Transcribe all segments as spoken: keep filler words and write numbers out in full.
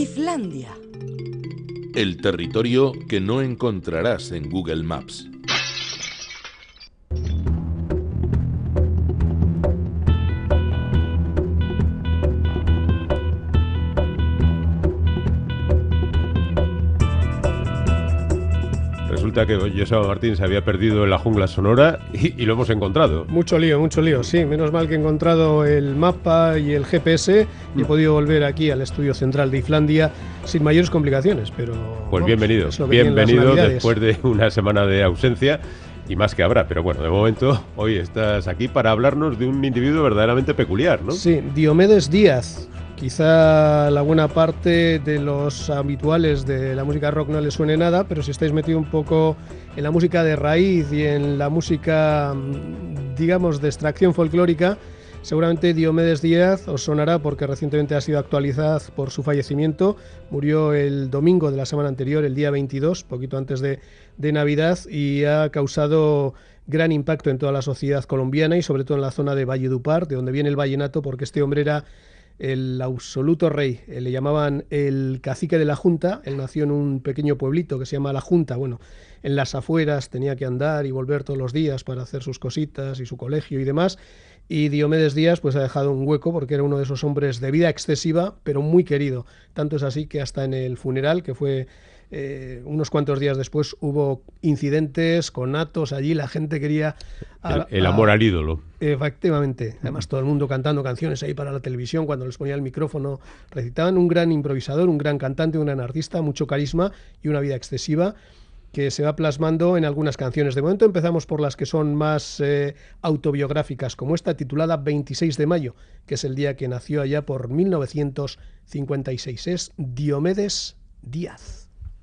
Diflandia. El territorio que no encontrarás en Google Maps. Resulta que Joseba Martín se había perdido en la jungla sonora y, y lo hemos encontrado. Mucho lío, mucho lío, sí. Menos mal que he encontrado el mapa y el G P S y he podido volver aquí al estudio central de Diflandia sin mayores complicaciones, pero... Pues vamos, bienvenido, bienvenido después de una semana de ausencia y más que habrá. Pero bueno, de momento hoy estás aquí para hablarnos de un individuo verdaderamente peculiar, ¿no? Sí, Diomedes Díaz. Quizá la buena parte de los habituales de la música rock no les suene nada, pero si estáis metidos un poco en la música de raíz y en la música, digamos, de extracción folclórica, seguramente Diomedes Díaz os sonará porque recientemente ha sido actualizada por su fallecimiento. Murió el domingo de la semana anterior, el día veintidós, poquito antes de, de Navidad, y ha causado gran impacto en toda la sociedad colombiana y sobre todo en la zona de Valledupar, de donde viene el vallenato, porque este hombre era el absoluto rey. Le llamaban el cacique de la Junta. Él nació en un pequeño pueblito que se llama La Junta. Bueno, en las afueras, tenía que andar y volver todos los días para hacer sus cositas y su colegio y demás. Y Diomedes Díaz pues ha dejado un hueco porque era uno de esos hombres de vida excesiva, pero muy querido. Tanto es así que hasta en el funeral, que fue eh, unos cuantos días después, hubo incidentes, conatos allí, la gente quería... A, el, el amor a, al ídolo. Efectivamente. Además todo el mundo cantando canciones ahí para la televisión, cuando les ponía el micrófono recitaban. Un gran improvisador, un gran cantante, un gran artista, mucho carisma y una vida excesiva que se va plasmando en algunas canciones. De momento empezamos por las que son más eh, autobiográficas, como esta titulada veintiséis de mayo, que es el día que nació allá por mil novecientos cincuenta y seis. Es Diomedes Díaz.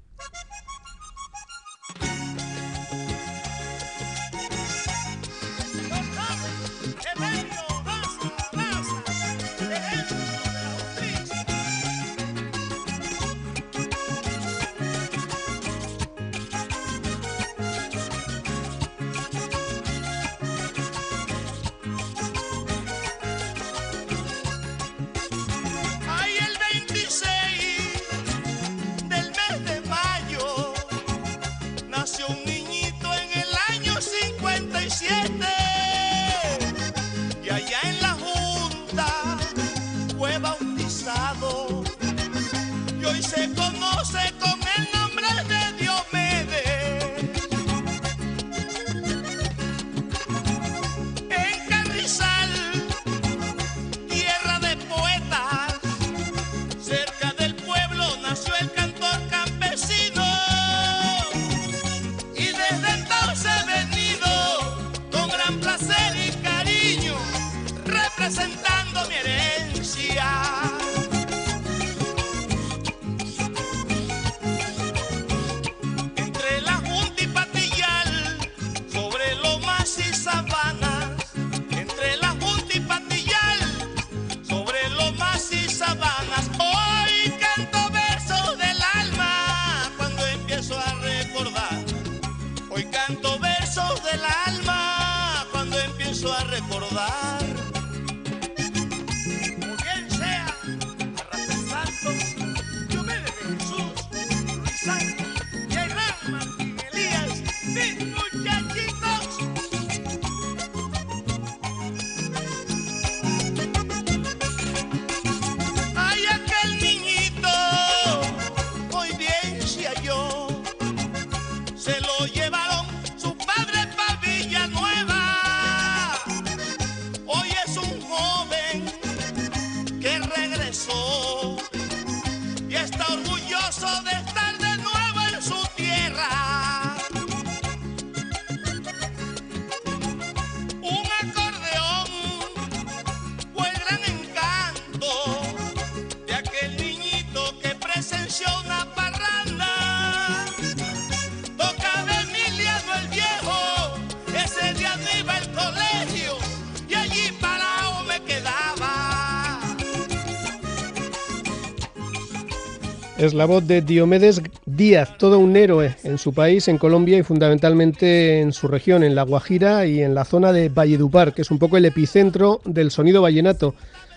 Es la voz de Diomedes Díaz, todo un héroe en su país, en Colombia y fundamentalmente en su región, en La Guajira y en la zona de Valledupar, que es un poco el epicentro del sonido vallenato.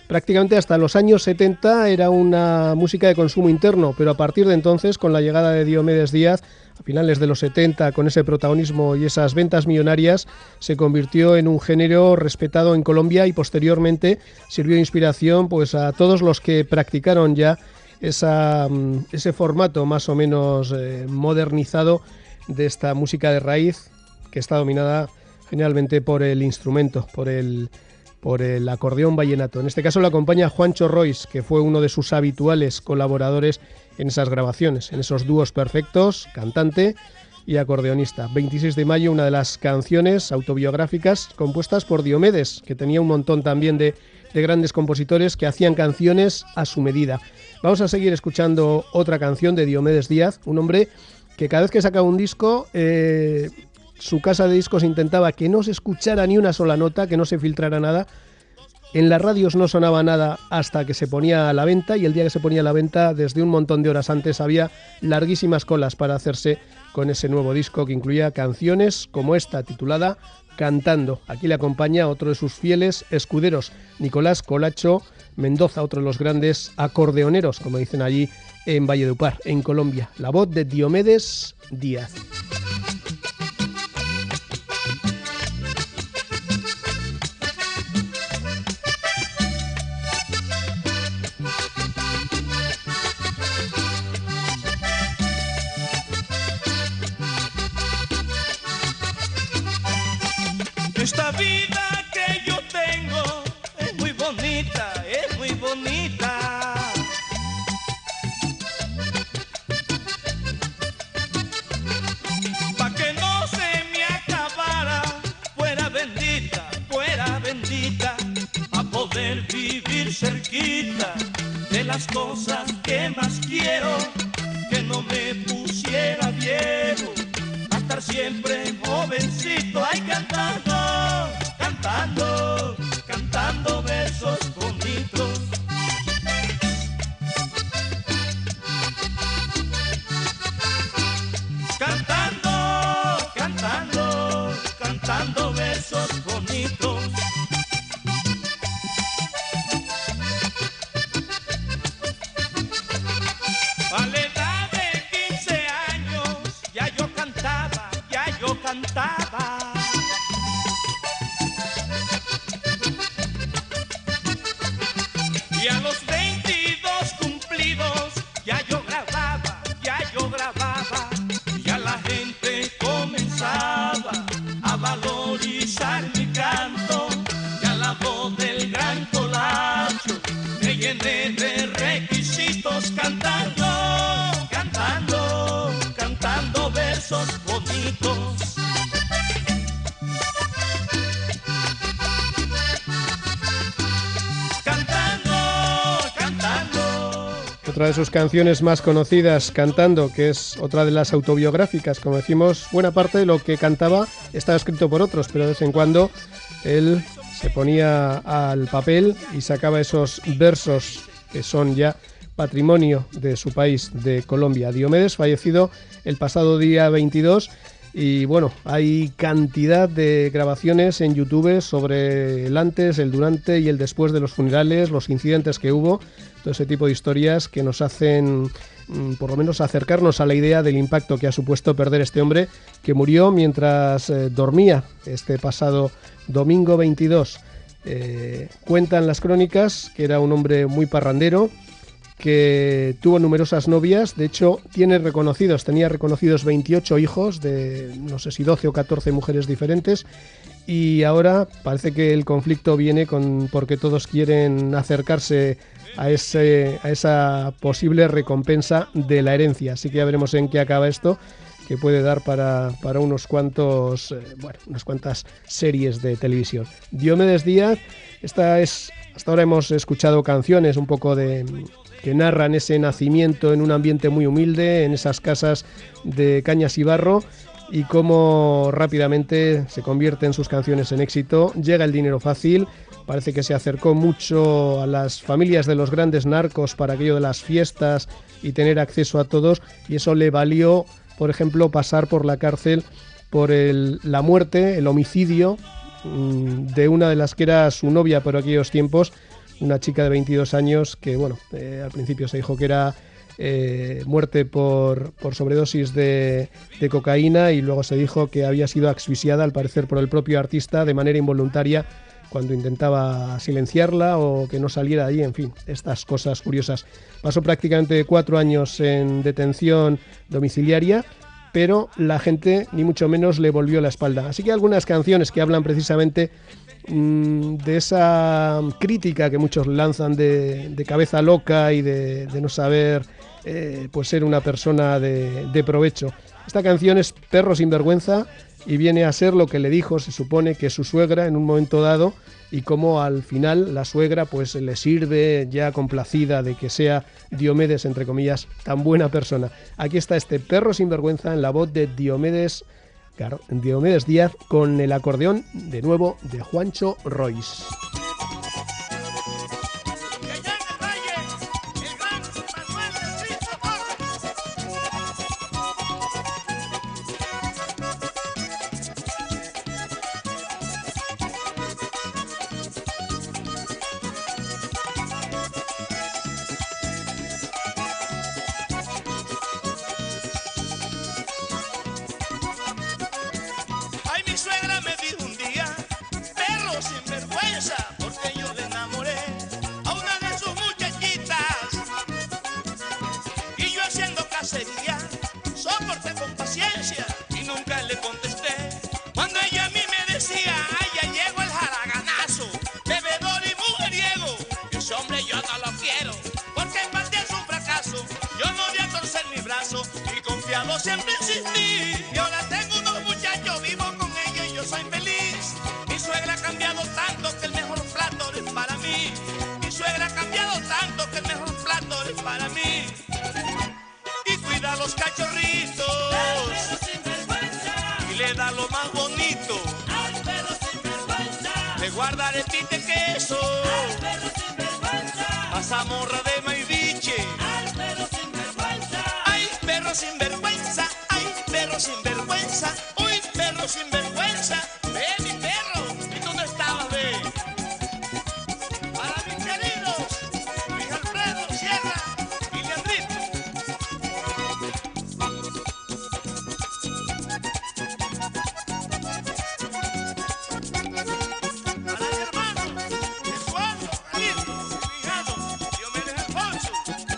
Prácticamente hasta los años setenta era una música de consumo interno, pero a partir de entonces, con la llegada de Diomedes Díaz, a finales de los setenta, con ese protagonismo y esas ventas millonarias, se convirtió en un género respetado en Colombia y posteriormente sirvió de inspiración pues, a todos los que practicaron ya esa, ese formato más o menos eh, modernizado de esta música de raíz, que está dominada generalmente por el instrumento, por el, por el acordeón vallenato. En este caso lo acompaña Juancho Rois, que fue uno de sus habituales colaboradores en esas grabaciones, en esos dúos perfectos, cantante y acordeonista. veintiséis de mayo, una de las canciones autobiográficas compuestas por Diomedes, que tenía un montón también de, de grandes compositores que hacían canciones a su medida. Vamos a seguir escuchando otra canción de Diomedes Díaz, un hombre que cada vez que sacaba un disco, eh, su casa de discos intentaba que no se escuchara ni una sola nota, que no se filtrara nada. En las radios no sonaba nada hasta que se ponía a la venta, y el día que se ponía a la venta, desde un montón de horas antes, había larguísimas colas para hacerse con ese nuevo disco que incluía canciones como esta, titulada Cantando. Aquí le acompaña otro de sus fieles escuderos, Nicolás Colacho Mendoza, otro de los grandes acordeoneros, como dicen allí en Valledupar, en Colombia. La voz de Diomedes Díaz. Esta vida que yo tengo es muy bonita, es muy bonita. Pa' que no se me acabara, fuera bendita, fuera bendita, a poder vivir cerquita de las cosas que más quiero, que no me pusiera viejo, a estar siempre jovencito, ay, cantando. Cantando, cantando versos bonitos. Cantando, cantando, cantando versos bonitos. A la edad de quince años ya yo cantaba, ya yo cantaba. Y a los veintidós cumplidos ya yo grababa, ya yo grababa. Ya la gente comenzaba a valorizar mi canto. Ya la voz del gran Colacho me llené de requisitos, cantando, cantando, cantando versos bonitos. Otra de sus canciones más conocidas, Cantando, que es otra de las autobiográficas, como decimos, buena parte de lo que cantaba estaba escrito por otros, pero de vez en cuando él se ponía al papel y sacaba esos versos que son ya patrimonio de su país, de Colombia. Diomedes, fallecido el pasado día veintidós, y bueno, hay cantidad de grabaciones en YouTube sobre el antes, el durante y el después de los funerales, los incidentes que hubo, todo ese tipo de historias que nos hacen por lo menos acercarnos a la idea del impacto que ha supuesto perder este hombre que murió mientras eh, dormía este pasado domingo veintidós. Eh, cuentan las crónicas que era un hombre muy parrandero, que tuvo numerosas novias, de hecho tiene reconocidos, tenía reconocidos veintiocho hijos de no sé si doce o catorce mujeres diferentes, y ahora parece que el conflicto viene con porque todos quieren acercarse a ese a esa posible recompensa de la herencia, así que ya veremos en qué acaba esto, que puede dar para, para unos cuantos eh, bueno, unas cuantas series de televisión. Diomedes Díaz, esta es hasta ahora hemos escuchado canciones un poco de que narran ese nacimiento en un ambiente muy humilde, en esas casas de cañas y barro, y cómo rápidamente se convierten sus canciones en éxito. Llega el dinero fácil, parece que se acercó mucho a las familias de los grandes narcos para aquello de las fiestas y tener acceso a todos, y eso le valió, por ejemplo, pasar por la cárcel por el, la muerte, el homicidio mmm, de una de las que era su novia por aquellos tiempos, una chica de veintidós años que, bueno, eh, al principio se dijo que era eh, muerte por, por sobredosis de, de cocaína, y luego se dijo que había sido asfixiada, al parecer por el propio artista, de manera involuntaria cuando intentaba silenciarla o que no saliera de allí, en fin, estas cosas curiosas. Pasó prácticamente cuatro años en detención domiciliaria, pero la gente ni mucho menos le volvió la espalda. Así que algunas canciones que hablan precisamente mmm, de esa crítica que muchos lanzan de, de cabeza loca y de, de no saber eh, pues ser una persona de, de provecho. Esta canción es Perro Sinvergüenza y viene a ser lo que le dijo, se supone, que su suegra en un momento dado, y cómo al final la suegra pues le sirve ya complacida de que sea Diomedes, entre comillas, tan buena persona. Aquí está este Perro Sinvergüenza en la voz de Diomedes, Diomedes Díaz, con el acordeón de nuevo de Juancho Royce. Siempre insistí y ahora tengo unos muchachos, vivo con ellos y yo soy feliz. Mi suegra ha cambiado tanto que el mejor plato es para mí. Mi suegra ha cambiado tanto que el mejor plato es para mí. Y cuida a los cachorritos al perro sinvergüenza, y le da lo más bonito al perro sinvergüenza. Le guarda aretita de queso al perro sinvergüenza, mazamorra de maiviche al perro sinvergüenza. Ay, perro sinvergüenza, ay, perro sinvergüenza, uy, perro sinvergüenza. Ve, mi perro, ¿y dónde estabas, ve? Para mis queridos, Luis Alfredo Sierra y Leandrito. Para mi hermano, Eduardo, Galindo, mi hijado, Diomedes Alfonso.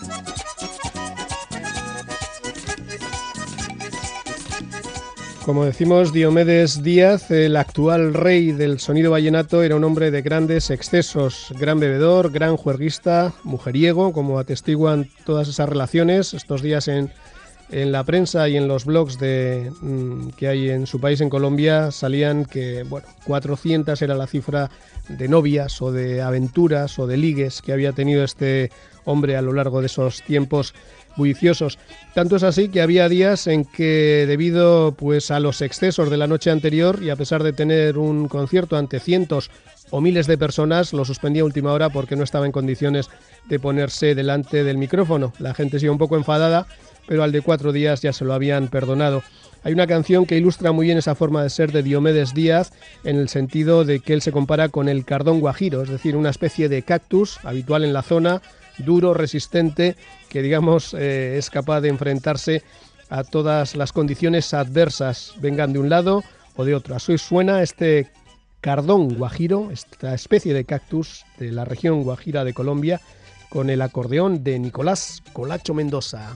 Como decimos, Diomedes Díaz, el actual rey del sonido vallenato, era un hombre de grandes excesos, gran bebedor, gran juerguista, mujeriego, como atestiguan todas esas relaciones. Estos días en, en la prensa y en los blogs de, mmm, que hay en su país, en Colombia, salían que, bueno, cuatrocientas era la cifra de novias o de aventuras o de ligues que había tenido este hombre a lo largo de esos tiempos bulliciosos. Tanto es así que había días en que, debido pues a los excesos de la noche anterior y a pesar de tener un concierto ante cientos o miles de personas, lo suspendía a última hora porque no estaba en condiciones de ponerse delante del micrófono. La gente sigue un poco enfadada, pero al de cuatro días ya se lo habían perdonado. Hay una canción que ilustra muy bien esa forma de ser de Diomedes Díaz, en el sentido de que él se compara con el cardón guajiro, es decir, una especie de cactus habitual en la zona, duro, resistente, que digamos eh, es capaz de enfrentarse a todas las condiciones adversas, vengan de un lado o de otro. Así suena este cardón guajiro, esta especie de cactus de la región guajira de Colombia, con el acordeón de Nicolás Colacho Mendoza.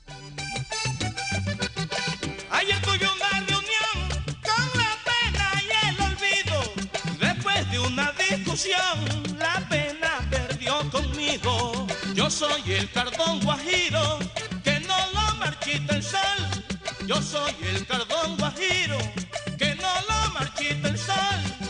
Ayer tuve una reunión con la pena y el olvido. Después de una discusión, la pena perdió conmigo. Yo soy el cardón guajiro que no lo marchita el sol. Yo soy el cardón guajiro que no lo marchita el sol.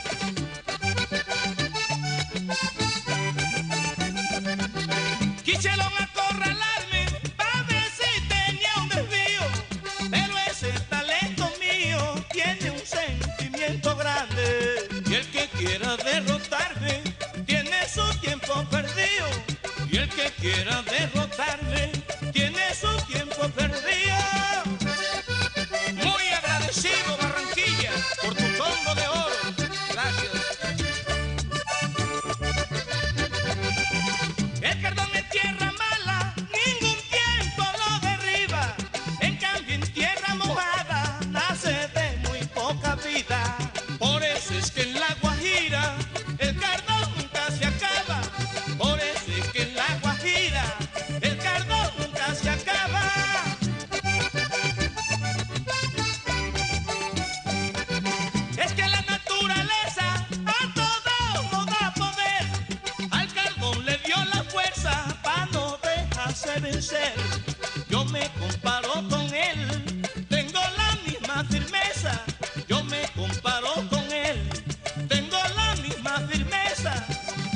Quisieron acorralarme para ver si tenía un desvío, pero ese talento mío tiene un sentimiento grande. Y el que quiera derrotarme tiene su tiempo perdido. Y el que quiera derrotarme tiene su tiempo perdido. Muy agradecido, Barranquilla, por tu combo de oro. Gracias. vencer. Yo me comparo con él, tengo la misma firmeza. Yo me comparo con él, tengo la misma firmeza.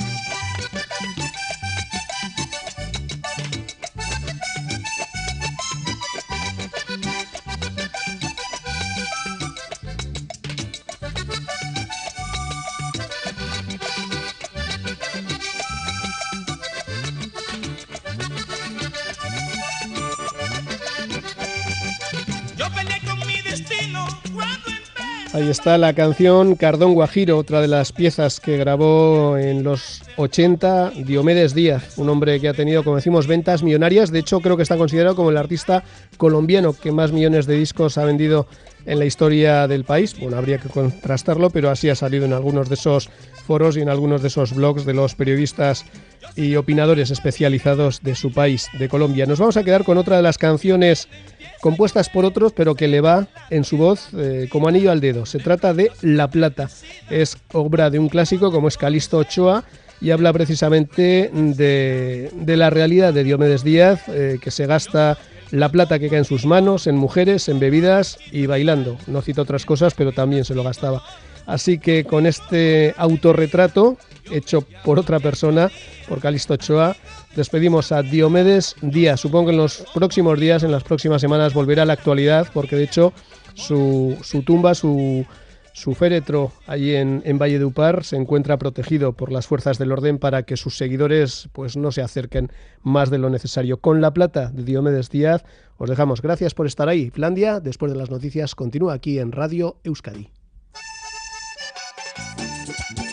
Ahí está la canción Cardón Guajiro, otra de las piezas que grabó en los ochenta Diomedes Díaz, un hombre que ha tenido, como decimos, ventas millonarias. De hecho, creo que está considerado como el artista colombiano que más millones de discos ha vendido en la historia del país. Bueno, habría que contrastarlo, pero así ha salido en algunos de esos foros y en algunos de esos blogs de los periodistas y opinadores especializados de su país, de Colombia. Nos vamos a quedar con otra de las canciones compuestas por otros, pero que le va en su voz eh, como anillo al dedo. Se trata de La Plata. Es obra de un clásico como es Calixto Ochoa y habla precisamente de, de la realidad de Diomedes Díaz, eh, que se gasta la plata que cae en sus manos, en mujeres, en bebidas y bailando. No cita otras cosas, pero también se lo gastaba. Así que con este autorretrato hecho por otra persona, por Calixto Ochoa, despedimos a Diomedes Díaz. Supongo que en los próximos días, en las próximas semanas, volverá a la actualidad, porque de hecho su, su tumba, su, su féretro allí en, en Valledupar se encuentra protegido por las fuerzas del orden para que sus seguidores pues no se acerquen más de lo necesario. Con La Plata de Diomedes Díaz os dejamos. Gracias por estar ahí. Flandia, después de las noticias, continúa aquí en Radio Euskadi.